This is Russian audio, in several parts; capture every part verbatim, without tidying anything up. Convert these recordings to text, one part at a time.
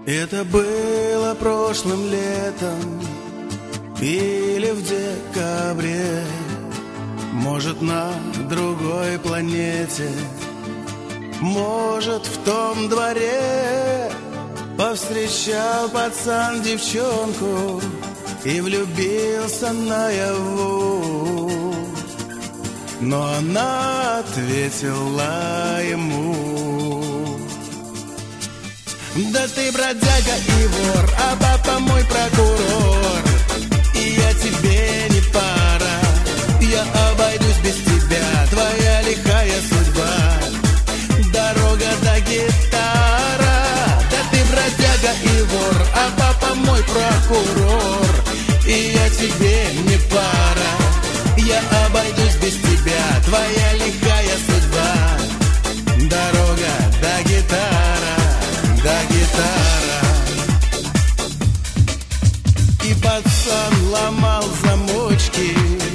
Это было прошлым летом или в декабре, может, на другой планете, может, в том дворе. Повстречал пацан девчонку и влюбился наяву, но она ответила ему: да ты бродяга и вор, а папа мой прокурор, и я тебе не пара, я обойдусь без тебя, твоя лихая судьба, дорога до гитара. Да ты бродяга и вор, а папа мой прокурор, и я тебе не пара, я обойдусь без тебя, твоя лихая судьба, дорога до гитара, до гитара. И пацан ломал замочки,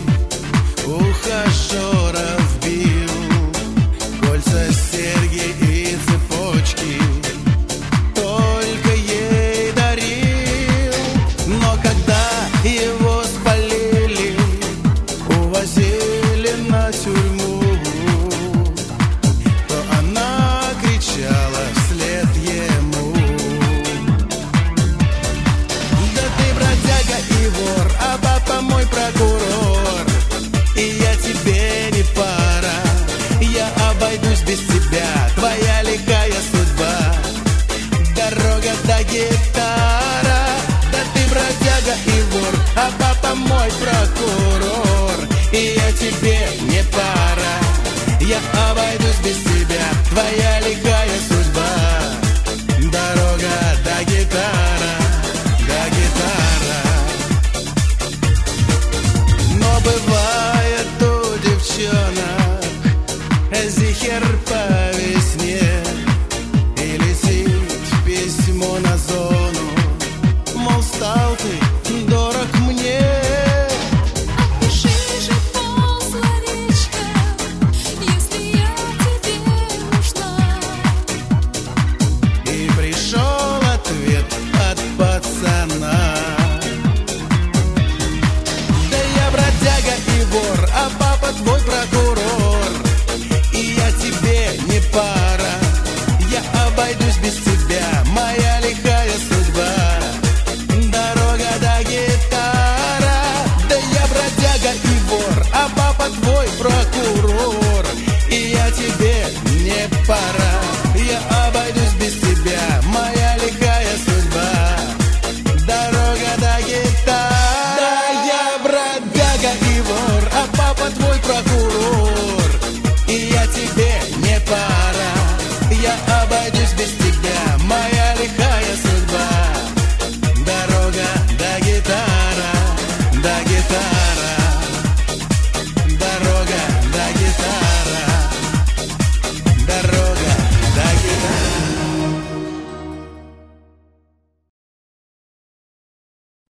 ухажеров бил, кольца, серьги и цепочки только ей дарил. Но когда его спалили, увозили на тюрьму, то она кричала вслед ему: да ты бродяга и вор, а папа мой прокурор, и я тебе не пара, я обойдусь без тебя, твоя лихая судьба, дорога до гитара. Да ты бродяга и вор, а папа мой прокурор, и я тебе не пара, я обойдусь без тебя, твоя лихая судьба, дорога до гитара, до гитара. Но бывает у девчонок зихер по весне, и летит письмо на зону, мол, стал ты дорог мне. Опиши же полсловечка, если я тебе нужна. И пришел ответ от пацана: да я бродяга и вор, а папа твой прокурор, и я тебе не пара, я обойдусь без тебя, моя лихая судьба, дорога до гитара. Да я бродяга и вор, а папа твой прокурор, и я тебе не пара, я обойдусь без тебя, моя лихая судьба, дорога до гитара. Да я бродяга и вор, а папа твой прокурор, и я тебе не пара, я обойдусь без тебя.